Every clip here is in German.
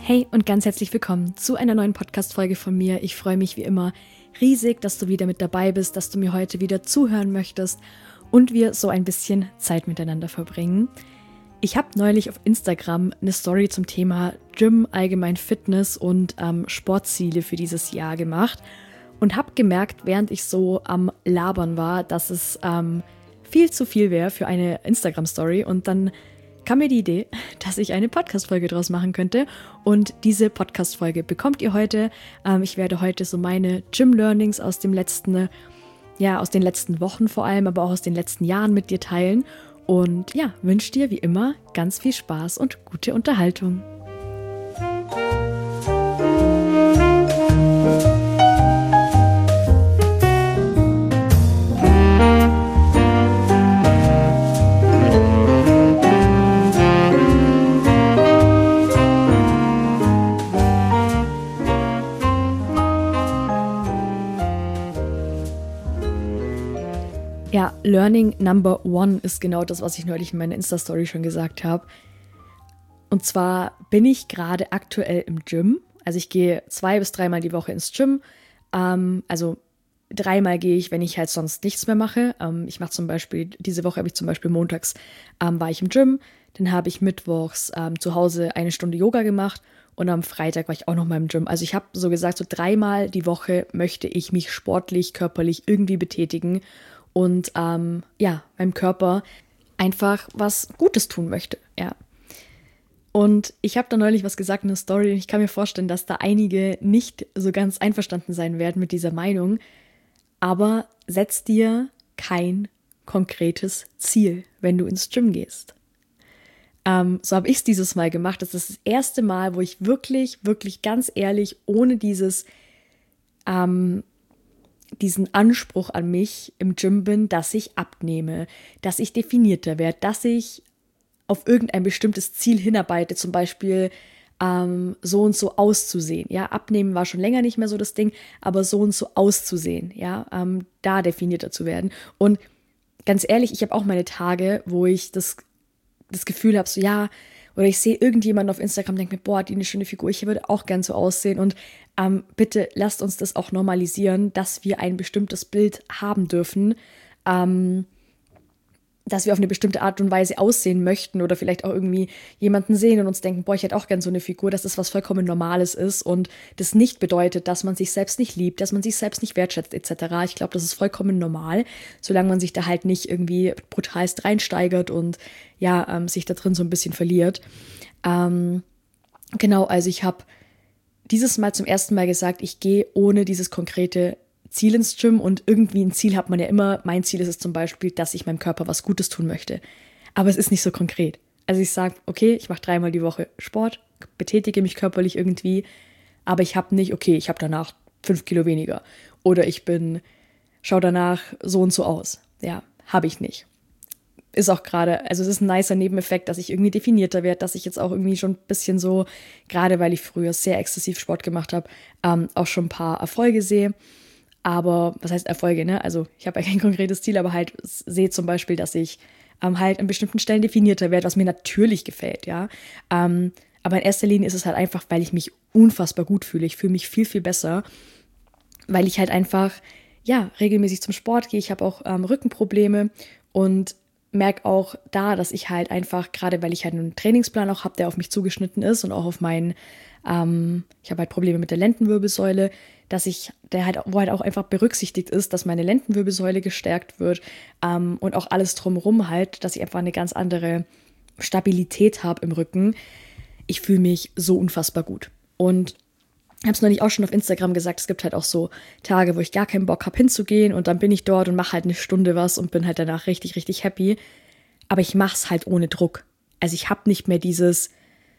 Hey und ganz herzlich willkommen zu einer neuen Podcast-Folge von mir. Ich freue mich wie immer riesig, dass du wieder mit dabei bist, dass du mir heute wieder zuhören möchtest und wir so ein bisschen Zeit miteinander verbringen. Ich habe neulich auf Instagram eine Story zum Thema Gym, allgemein Fitness und Sportziele für dieses Jahr gemacht und habe gemerkt, während ich so am Labern war, dass es viel zu viel wäre für eine Instagram-Story und dann kam mir die Idee, dass ich eine Podcast-Folge draus machen könnte und diese Podcast-Folge bekommt ihr heute. Ich werde heute so meine Gym-Learnings aus den letzten Wochen vor allem, aber auch aus den letzten Jahren mit dir teilen und ja, wünsche dir wie immer ganz viel Spaß und gute Unterhaltung. Ja, Learning Number 1 ist genau das, was ich neulich in meiner Insta-Story schon gesagt habe. Und zwar bin ich gerade aktuell im Gym. Also ich gehe 2 bis 3 Mal die Woche ins Gym. Also 3-mal gehe ich, wenn ich halt sonst nichts mehr mache. Ich mache zum Beispiel, diese Woche habe ich zum Beispiel montags war ich im Gym. Dann habe ich mittwochs zu Hause 1 Stunde Yoga gemacht. Und am Freitag war ich auch noch mal im Gym. Also ich habe so gesagt, so 3-mal die Woche möchte ich mich sportlich, körperlich irgendwie betätigen. Und meinem Körper einfach was Gutes tun möchte, ja. Und ich habe da neulich was gesagt in der Story und ich kann mir vorstellen, dass da einige nicht so ganz einverstanden sein werden mit dieser Meinung. Aber setz dir kein konkretes Ziel, wenn du ins Gym gehst. So habe ich es dieses Mal gemacht. Das ist das erste Mal, wo ich wirklich, wirklich ganz ehrlich, ohne diesen Anspruch an mich im Gym bin, dass ich abnehme, dass ich definierter werde, dass ich auf irgendein bestimmtes Ziel hinarbeite, zum Beispiel so und so auszusehen. Ja, abnehmen war schon länger nicht mehr so das Ding, aber so und so auszusehen, ja, da definierter zu werden. Und ganz ehrlich, ich habe auch meine Tage, wo ich das Gefühl habe, so ja, oder ich sehe irgendjemanden auf Instagram und denke mir, boah, die eine schöne Figur, ich würde auch gern so aussehen. Und bitte lasst uns das auch normalisieren, dass wir ein bestimmtes Bild haben dürfen, dass wir auf eine bestimmte Art und Weise aussehen möchten oder vielleicht auch irgendwie jemanden sehen und uns denken, boah, ich hätte auch gern so eine Figur, dass das was vollkommen Normales ist und das nicht bedeutet, dass man sich selbst nicht liebt, dass man sich selbst nicht wertschätzt etc. Ich glaube, das ist vollkommen normal, solange man sich da halt nicht irgendwie brutalst reinsteigert und ja, sich da drin so ein bisschen verliert. Genau, also ich habe dieses Mal zum ersten Mal gesagt, ich gehe ohne dieses konkrete Ziel ins Gym und irgendwie ein Ziel hat man ja immer. Mein Ziel ist es zum Beispiel, dass ich meinem Körper was Gutes tun möchte. Aber es ist nicht so konkret. Also ich sage, okay, ich mache 3-mal die Woche Sport, betätige mich körperlich irgendwie, aber ich habe nicht, okay, ich habe danach 5 Kilo weniger oder schaue danach so und so aus. Ja, habe ich nicht. Ist auch gerade, also es ist ein nicer Nebeneffekt, dass ich irgendwie definierter werde, dass ich jetzt auch irgendwie schon ein bisschen so, gerade weil ich früher sehr exzessiv Sport gemacht habe, auch schon ein paar Erfolge sehe. Aber was heißt Erfolge, ne? Also ich habe ja kein konkretes Ziel, aber halt sehe zum Beispiel, dass ich halt an bestimmten Stellen definierter werde, was mir natürlich gefällt, ja. Aber in erster Linie ist es halt einfach, weil ich mich unfassbar gut fühle. Ich fühle mich viel, viel besser, weil ich halt einfach, ja, regelmäßig zum Sport gehe. Ich habe auch Rückenprobleme und merke auch da, dass ich halt einfach, gerade weil ich halt einen Trainingsplan auch habe, der auf mich zugeschnitten ist und auch auf meinen, ich habe halt Probleme mit der Lendenwirbelsäule, wo halt auch einfach berücksichtigt ist, dass meine Lendenwirbelsäule gestärkt wird und auch alles drumherum halt, dass ich einfach eine ganz andere Stabilität habe im Rücken. Ich fühle mich so unfassbar gut. Und ich habe es neulich auch schon auf Instagram gesagt, es gibt halt auch so Tage, wo ich gar keinen Bock habe hinzugehen und dann bin ich dort und mache halt eine Stunde was und bin halt danach richtig, richtig happy. Aber ich mache es halt ohne Druck. Also ich habe nicht mehr dieses,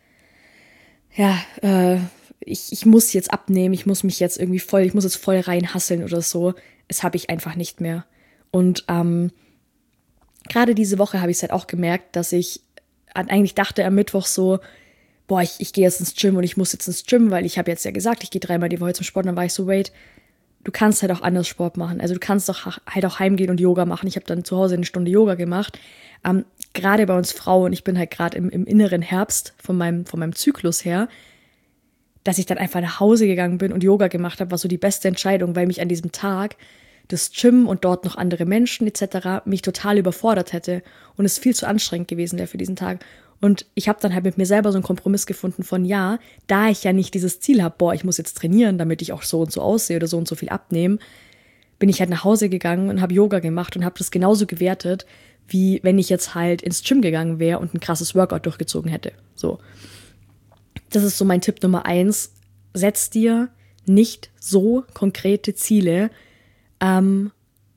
ich muss jetzt abnehmen, ich muss jetzt voll reinhasseln oder so. Das habe ich einfach nicht mehr. Und gerade diese Woche habe ich es halt auch gemerkt, dass ich eigentlich dachte am Mittwoch so, boah, ich gehe jetzt ins Gym und ich muss jetzt ins Gym, weil ich habe jetzt ja gesagt, ich gehe 3-mal die Woche zum Sport. Und dann war ich so, wait, du kannst halt auch anders Sport machen. Also du kannst doch halt auch heimgehen und Yoga machen. Ich habe dann zu Hause 1 Stunde Yoga gemacht. Gerade bei uns Frauen, ich bin halt gerade im inneren Herbst von meinem Zyklus her, dass ich dann einfach nach Hause gegangen bin und Yoga gemacht habe, war so die beste Entscheidung, weil mich an diesem Tag das Gym und dort noch andere Menschen etc. mich total überfordert hätte und es viel zu anstrengend gewesen wäre für diesen Tag. Und ich habe dann halt mit mir selber so einen Kompromiss gefunden von, ja, da ich ja nicht dieses Ziel habe, boah, ich muss jetzt trainieren, damit ich auch so und so aussehe oder so und so viel abnehme, bin ich halt nach Hause gegangen und habe Yoga gemacht und habe das genauso gewertet, wie wenn ich jetzt halt ins Gym gegangen wäre und ein krasses Workout durchgezogen hätte. So. Das ist so mein Tipp Nummer 1. Setz dir nicht so konkrete Ziele, und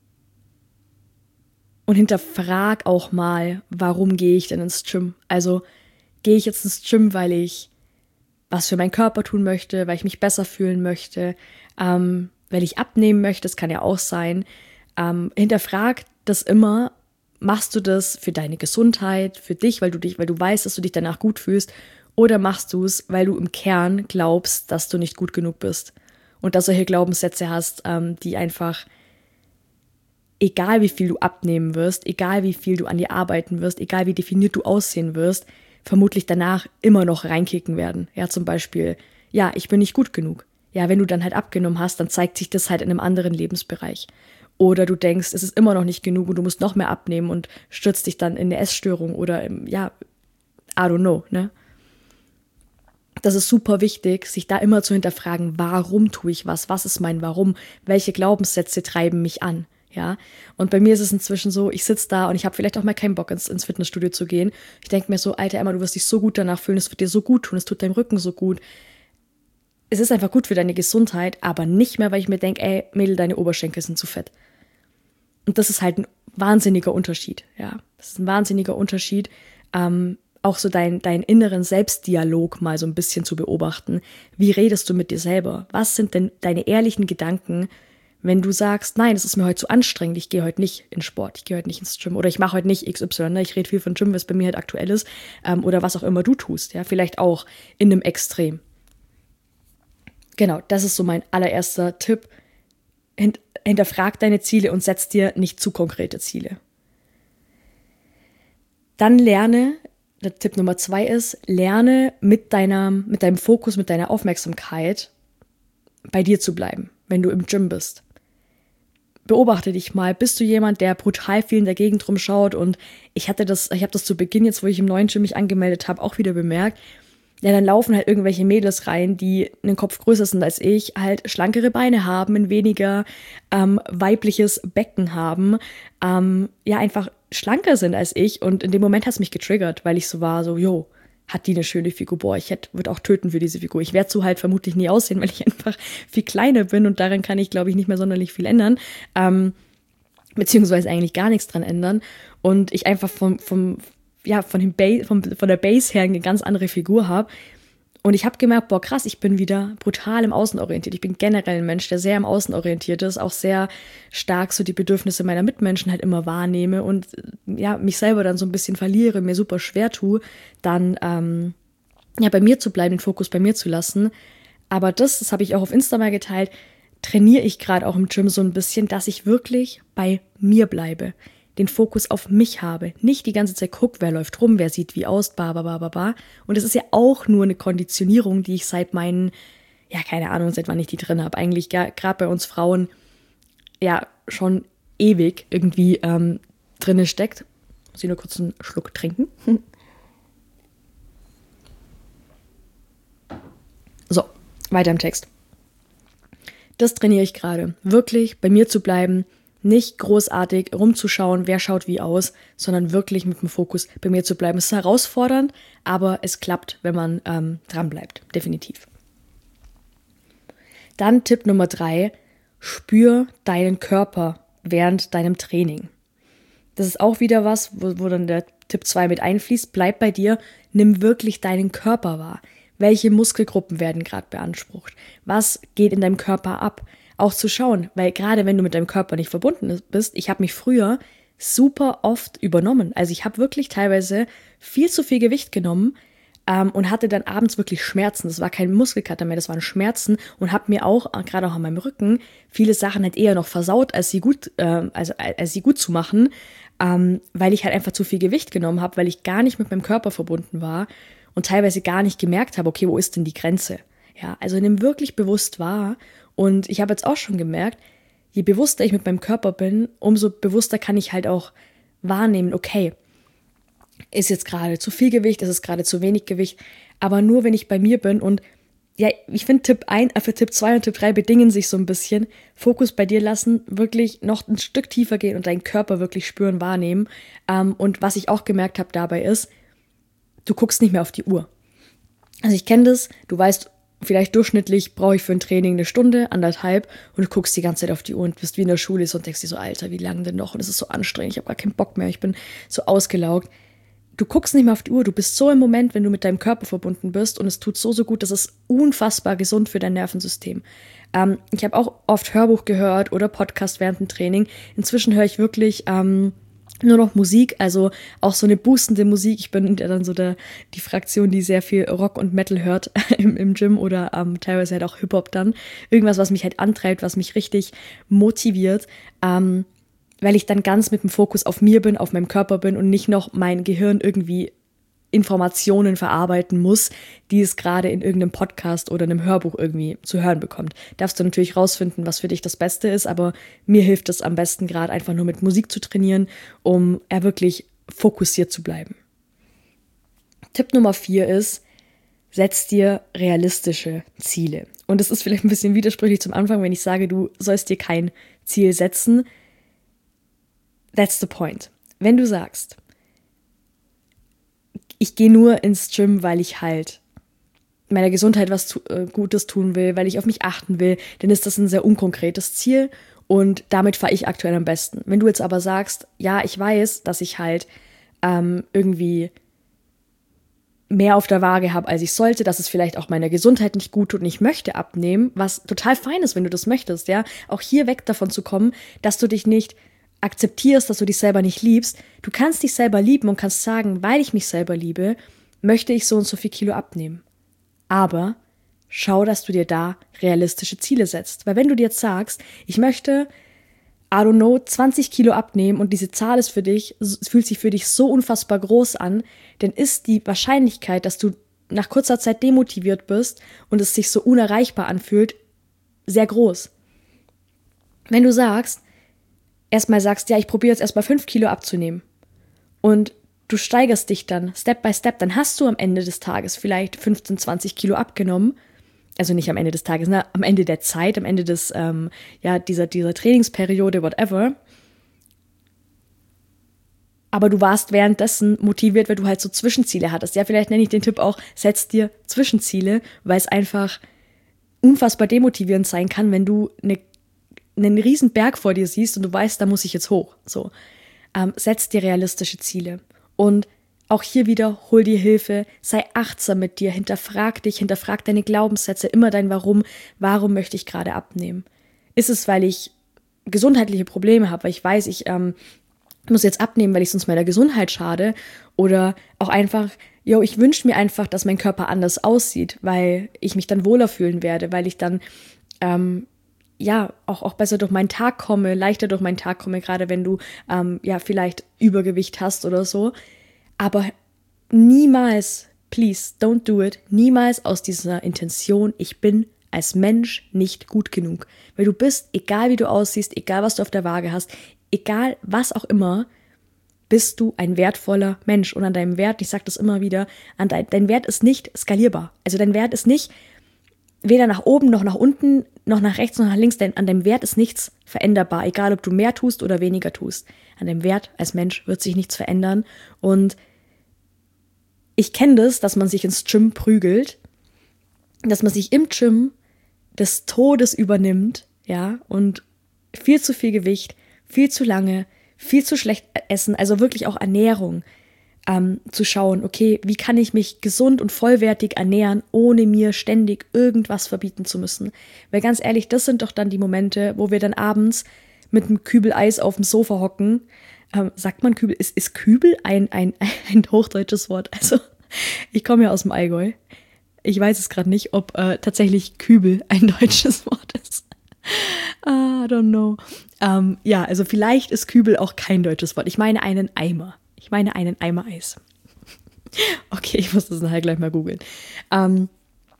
hinterfrag auch mal, warum gehe ich denn ins Gym? Also gehe ich jetzt ins Gym, weil ich was für meinen Körper tun möchte, weil ich mich besser fühlen möchte, weil ich abnehmen möchte, das kann ja auch sein. Hinterfrag das immer, machst du das für deine Gesundheit, für dich, weil du weißt, dass du dich danach gut fühlst, oder machst du es, weil du im Kern glaubst, dass du nicht gut genug bist? Und dass du solche Glaubenssätze hast, die einfach, egal wie viel du abnehmen wirst, egal wie viel du an dir arbeiten wirst, egal wie definiert du aussehen wirst, vermutlich danach immer noch reinkicken werden. Ja, zum Beispiel, ja, ich bin nicht gut genug. Ja, wenn du dann halt abgenommen hast, dann zeigt sich das halt in einem anderen Lebensbereich. Oder du denkst, es ist immer noch nicht genug und du musst noch mehr abnehmen und stürzt dich dann in eine Essstörung oder, ja, I don't know, ne? Das ist super wichtig, sich da immer zu hinterfragen, warum tue ich was? Was ist mein Warum? Welche Glaubenssätze treiben mich an? Ja, und bei mir ist es inzwischen so, ich sitze da und ich habe vielleicht auch mal keinen Bock ins Fitnessstudio zu gehen. Ich denke mir so, Alter Emma, du wirst dich so gut danach fühlen, es wird dir so gut tun, es tut deinem Rücken so gut. Es ist einfach gut für deine Gesundheit, aber nicht mehr, weil ich mir denke, ey, Mädel, deine Oberschenkel sind zu fett. Und das ist halt ein wahnsinniger Unterschied, ja. Das ist ein wahnsinniger Unterschied, auch so deinen inneren Selbstdialog mal so ein bisschen zu beobachten. Wie redest du mit dir selber? Was sind denn deine ehrlichen Gedanken, wenn du sagst, nein, es ist mir heute zu anstrengend, ich gehe heute nicht in Sport, ich gehe heute nicht ins Gym oder ich mache heute nicht XY, ne? Ich rede viel von Gym, was bei mir halt aktuell ist, oder was auch immer du tust, ja, vielleicht auch in einem Extrem. Genau, das ist so mein allererster Tipp. Hinterfrag deine Ziele und setz dir nicht zu konkrete Ziele. Dann lerne, der Tipp Nummer 2 ist, lerne mit deinem Fokus, mit deiner Aufmerksamkeit bei dir zu bleiben, wenn du im Gym bist. Beobachte dich mal, bist du jemand, der brutal viel in der Gegend rumschaut? Und ich habe das zu Beginn, jetzt wo ich im neuen Gym mich angemeldet habe, auch wieder bemerkt. Ja, dann laufen halt irgendwelche Mädels rein, die einen Kopf größer sind als ich, halt schlankere Beine haben, ein weniger weibliches Becken haben, ja, einfach schlanker sind als ich. Und in dem Moment hat es mich getriggert, weil ich so war, so, jo, hat die eine schöne Figur? Boah, ich würde auch töten für diese Figur. Ich werde so halt vermutlich nie aussehen, weil ich einfach viel kleiner bin und daran kann ich, glaube ich, nicht mehr sonderlich viel ändern. Beziehungsweise eigentlich gar nichts dran ändern. Und ich einfach von der Base her eine ganz andere Figur habe. Und ich habe gemerkt, boah, krass, ich bin wieder brutal im Außen orientiert. Ich bin generell ein Mensch, der sehr im Außen orientiert ist, auch sehr stark so die Bedürfnisse meiner Mitmenschen halt immer wahrnehme und ja, mich selber dann so ein bisschen verliere, mir super schwer tue, dann bei mir zu bleiben, den Fokus bei mir zu lassen. Aber das habe ich auch auf Insta mal geteilt, trainiere ich gerade auch im Gym so ein bisschen, dass ich wirklich bei mir bleibe, den Fokus auf mich habe, nicht die ganze Zeit guck, wer läuft rum, wer sieht wie aus, Und es ist ja auch nur eine Konditionierung, die ich seit meinen, ja, keine Ahnung, seit wann ich die drin habe, eigentlich gerade bei uns Frauen ja schon ewig irgendwie drinne steckt. Muss ich nur kurz einen Schluck trinken. So, weiter im Text. Das trainiere ich gerade, wirklich bei mir zu bleiben, nicht großartig rumzuschauen, wer schaut wie aus, sondern wirklich mit dem Fokus bei mir zu bleiben. Es ist herausfordernd, aber es klappt, wenn man dran bleibt, definitiv. Dann Tipp Nummer 3, spür deinen Körper während deinem Training. Das ist auch wieder was, wo dann der Tipp 2 mit einfließt. Bleib bei dir, nimm wirklich deinen Körper wahr. Welche Muskelgruppen werden gerade beansprucht? Was geht in deinem Körper ab? Auch zu schauen, weil gerade wenn du mit deinem Körper nicht verbunden bist, ich habe mich früher super oft übernommen. Also ich habe wirklich teilweise viel zu viel Gewicht genommen und hatte dann abends wirklich Schmerzen. Das war kein Muskelkater mehr, das waren Schmerzen und habe mir auch, gerade auch an meinem Rücken, viele Sachen halt eher noch versaut, als sie gut zu machen, weil ich halt einfach zu viel Gewicht genommen habe, weil ich gar nicht mit meinem Körper verbunden war und teilweise gar nicht gemerkt habe, okay, wo ist denn die Grenze? Ja, also nimm wirklich bewusst wahr. Und ich habe jetzt auch schon gemerkt, je bewusster ich mit meinem Körper bin, umso bewusster kann ich halt auch wahrnehmen, okay, ist jetzt gerade zu viel Gewicht, ist es gerade zu wenig Gewicht, aber nur wenn ich bei mir bin und ja, ich finde für Tipp 2 und Tipp 3 bedingen sich so ein bisschen, Fokus bei dir lassen, wirklich noch ein Stück tiefer gehen und deinen Körper wirklich spüren, wahrnehmen. Und was ich auch gemerkt habe dabei ist, du guckst nicht mehr auf die Uhr. Also ich kenne das, du weißt, vielleicht durchschnittlich brauche ich für ein Training 1 Stunde, 1,5 und du guckst die ganze Zeit auf die Uhr und bist wie in der Schule und denkst dir so, Alter, wie lange denn noch? Und es ist so anstrengend, ich habe gar keinen Bock mehr, ich bin so ausgelaugt. Du guckst nicht mehr auf die Uhr, du bist so im Moment, wenn du mit deinem Körper verbunden bist und es tut so gut, das ist unfassbar gesund für dein Nervensystem. Ich habe auch oft Hörbuch gehört oder Podcast während dem Training. Inzwischen höre ich wirklich nur noch Musik, also auch so eine boostende Musik. Ich bin ja dann so die Fraktion, die sehr viel Rock und Metal hört im Gym oder teilweise halt auch Hip-Hop dann. Irgendwas, was mich halt antreibt, was mich richtig motiviert, weil ich dann ganz mit dem Fokus auf mir bin, auf meinem Körper bin und nicht noch mein Gehirn irgendwie Informationen verarbeiten muss, die es gerade in irgendeinem Podcast oder einem Hörbuch irgendwie zu hören bekommt. Darfst du natürlich rausfinden, was für dich das Beste ist, aber mir hilft es am besten gerade einfach nur mit Musik zu trainieren, um wirklich fokussiert zu bleiben. Tipp Nummer 4 ist, setz dir realistische Ziele. Und es ist vielleicht ein bisschen widersprüchlich zum Anfang, wenn ich sage, du sollst dir kein Ziel setzen. That's the point. Wenn du sagst, ich gehe nur ins Gym, weil ich halt meiner Gesundheit was Gutes tun will, weil ich auf mich achten will, dann ist das ein sehr unkonkretes Ziel und damit fahre ich aktuell am besten. Wenn du jetzt aber sagst, ja, ich weiß, dass ich halt irgendwie mehr auf der Waage habe, als ich sollte, dass es vielleicht auch meiner Gesundheit nicht gut tut und ich möchte abnehmen, was total fein ist, wenn du das möchtest, ja, auch hier weg davon zu kommen, dass du dich nicht akzeptierst, dass du dich selber nicht liebst. Du kannst dich selber lieben und kannst sagen, weil ich mich selber liebe, möchte ich so und so viel Kilo abnehmen. Aber schau, dass du dir da realistische Ziele setzt. Weil wenn du dir jetzt sagst, ich möchte, I don't know, 20 Kilo abnehmen und diese Zahl ist fühlt sich für dich so unfassbar groß an, dann ist die Wahrscheinlichkeit, dass du nach kurzer Zeit demotiviert bist und es sich so unerreichbar anfühlt, sehr groß. Wenn du sagst, ja, ich probiere jetzt erstmal 5 Kilo abzunehmen und du steigerst dich dann Step by Step, dann hast du am Ende des Tages vielleicht 15, 20 Kilo abgenommen. Also nicht am Ende des Tages, ne? Am Ende der Zeit, am Ende des, dieser Trainingsperiode, whatever. Aber du warst währenddessen motiviert, weil du halt so Zwischenziele hattest. Ja, vielleicht nenne ich den Tipp auch, setz dir Zwischenziele, weil es einfach unfassbar demotivierend sein kann, wenn du einen riesen Berg vor dir siehst und du weißt, da muss ich jetzt hoch. So, setz dir realistische Ziele. Und auch hier wieder, hol dir Hilfe, sei achtsam mit dir, hinterfrag dich, hinterfrag deine Glaubenssätze, immer dein Warum. Warum möchte ich gerade abnehmen? Ist es, weil ich gesundheitliche Probleme habe, weil ich weiß, ich muss jetzt abnehmen, weil ich sonst meiner Gesundheit schade? Oder auch einfach, ich wünsche mir einfach, dass mein Körper anders aussieht, weil ich mich dann wohler fühlen werde, weil ich dann auch besser durch meinen Tag komme, leichter durch meinen Tag komme, gerade wenn du vielleicht Übergewicht hast oder so. Aber niemals, please, don't do it, niemals aus dieser Intention, ich bin als Mensch nicht gut genug. Weil du bist, egal wie du aussiehst, egal was du auf der Waage hast, egal was auch immer, bist du ein wertvoller Mensch. Und an deinem Wert, ich sage das immer wieder, dein Wert ist nicht skalierbar. Also dein Wert ist nicht weder nach oben, noch nach unten, noch nach rechts, noch nach links, denn an deinem Wert ist nichts veränderbar, egal ob du mehr tust oder weniger tust. An deinem Wert als Mensch wird sich nichts verändern. Und ich kenne das, dass man sich ins Gym prügelt, dass man sich im Gym des Todes übernimmt, ja, und viel zu viel Gewicht, viel zu lange, viel zu schlecht essen, also wirklich auch Ernährung, zu schauen, okay, wie kann ich mich gesund und vollwertig ernähren, ohne mir ständig irgendwas verbieten zu müssen. Weil ganz ehrlich, das sind doch dann die Momente, wo wir dann abends mit einem Kübel Eis auf dem Sofa hocken. Sagt man Kübel? Ist Kübel ein hochdeutsches Wort? Also ich komme ja aus dem Allgäu. Ich weiß es gerade nicht, ob tatsächlich Kübel ein deutsches Wort ist. I don't know. Also vielleicht ist Kübel auch kein deutsches Wort. Ich meine einen Eimer. Ich meine einen Eimer Eis. Okay, ich muss das nachher gleich mal googeln.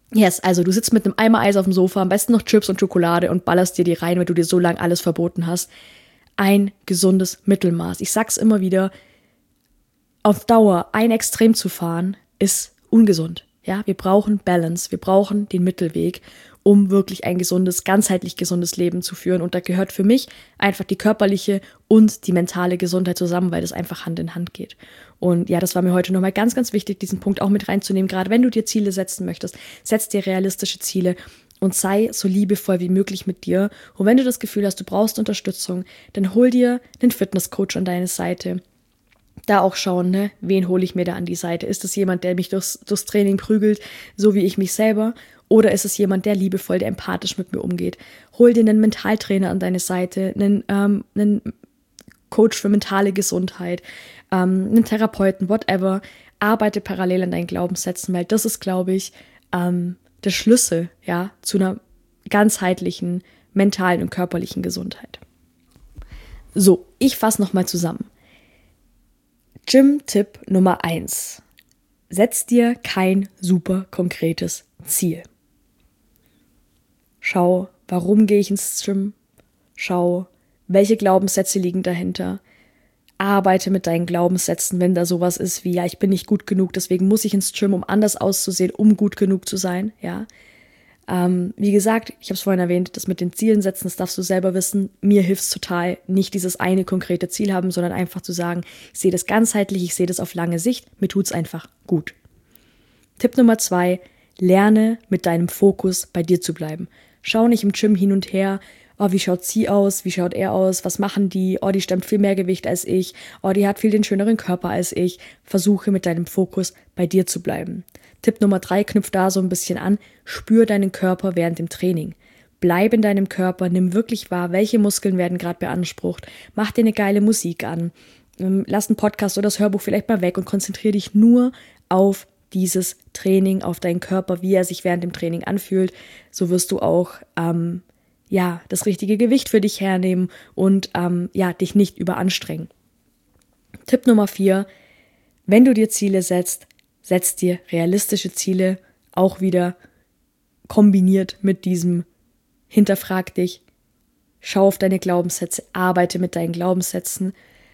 Yes, also du sitzt mit einem Eimer Eis auf dem Sofa, am besten noch Chips und Schokolade und ballerst dir die rein, weil du dir so lange alles verboten hast. Ein gesundes Mittelmaß. Ich sag's immer wieder, auf Dauer ein Extrem zu fahren, ist ungesund. Ja, wir brauchen Balance, wir brauchen den Mittelweg, um wirklich ein gesundes, ganzheitlich gesundes Leben zu führen. Und da gehört für mich einfach die körperliche und die mentale Gesundheit zusammen, weil das einfach Hand in Hand geht. Und ja, das war mir heute nochmal ganz, ganz wichtig, diesen Punkt auch mit reinzunehmen. Gerade wenn du dir Ziele setzen möchtest, setz dir realistische Ziele und sei so liebevoll wie möglich mit dir. Und wenn du das Gefühl hast, du brauchst Unterstützung, dann hol dir einen Fitnesscoach an deine Seite. Da auch schauen, ne, wen hole ich mir da an die Seite? Ist es jemand, der mich durchs Training prügelt, so wie ich mich selber? Oder ist es jemand, der liebevoll, der empathisch mit mir umgeht? Hol dir einen Mentaltrainer an deine Seite, einen Coach für mentale Gesundheit, einen Therapeuten, whatever. Arbeite parallel an deinen Glaubenssätzen, weil das ist, glaube ich, der Schlüssel, ja, zu einer ganzheitlichen mentalen und körperlichen Gesundheit. So, ich fasse nochmal zusammen. Gym-Tipp Nummer 1. Setz dir kein super konkretes Ziel. Schau, warum gehe ich ins Gym? Schau, welche Glaubenssätze liegen dahinter? Arbeite mit deinen Glaubenssätzen, wenn da sowas ist wie, ja, ich bin nicht gut genug, deswegen muss ich ins Gym, um anders auszusehen, um gut genug zu sein, ja. Wie gesagt, ich habe es vorhin erwähnt, das mit den Zielen setzen, das darfst du selber wissen. Mir hilft es total, nicht dieses eine konkrete Ziel haben, sondern einfach zu sagen, ich sehe das ganzheitlich, ich sehe das auf lange Sicht, mir tut's einfach gut. Tipp Nummer 2, lerne mit deinem Fokus bei dir zu bleiben. Schau nicht im Gym hin und her, oh, wie schaut sie aus, wie schaut er aus, was machen die, oh, die stemmt viel mehr Gewicht als ich, oh, die hat viel den schöneren Körper als ich. Versuche mit deinem Fokus bei dir zu bleiben. Tipp Nummer 3 knüpft da so ein bisschen an, spür deinen Körper während dem Training. Bleib in deinem Körper, nimm wirklich wahr, welche Muskeln werden gerade beansprucht, mach dir eine geile Musik an, lass einen Podcast oder das Hörbuch vielleicht mal weg und konzentriere dich nur auf dieses Training, auf deinen Körper, wie er sich während dem Training anfühlt. So wirst du auch das richtige Gewicht für dich hernehmen und dich nicht überanstrengen. Tipp Nummer 4, wenn du dir Ziele setzt, setz dir realistische Ziele, auch wieder kombiniert mit diesem hinterfrag dich, schau auf deine Glaubenssätze, arbeite mit deinen Glaubenssätzen.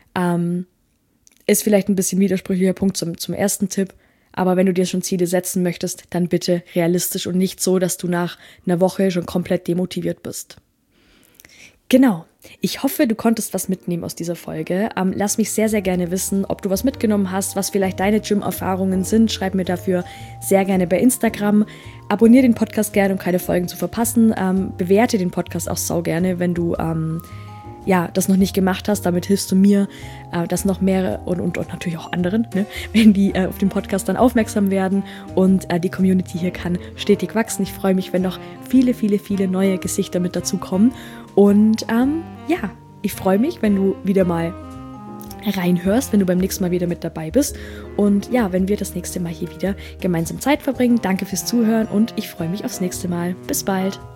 Ist vielleicht ein bisschen widersprüchlicher Punkt zum ersten Tipp, aber wenn du dir schon Ziele setzen möchtest, dann bitte realistisch und nicht so, dass du nach einer Woche schon komplett demotiviert bist. Genau. Ich hoffe, du konntest was mitnehmen aus dieser Folge. Lass mich sehr, sehr gerne wissen, ob du was mitgenommen hast, was vielleicht deine Gym-Erfahrungen sind. Schreib mir dafür sehr gerne bei Instagram. Abonniere den Podcast gerne, um keine Folgen zu verpassen. Bewerte den Podcast auch sau gerne, wenn du das noch nicht gemacht hast. Damit hilfst du mir, dass noch mehr und natürlich auch anderen, ne, wenn die auf den Podcast dann aufmerksam werden. Und die Community hier kann stetig wachsen. Ich freue mich, wenn noch viele, viele, viele neue Gesichter mit dazukommen. Und ich freue mich, wenn du wieder mal reinhörst, wenn du beim nächsten Mal wieder mit dabei bist. Und ja, wenn wir das nächste Mal hier wieder gemeinsam Zeit verbringen. Danke fürs Zuhören und ich freue mich aufs nächste Mal. Bis bald.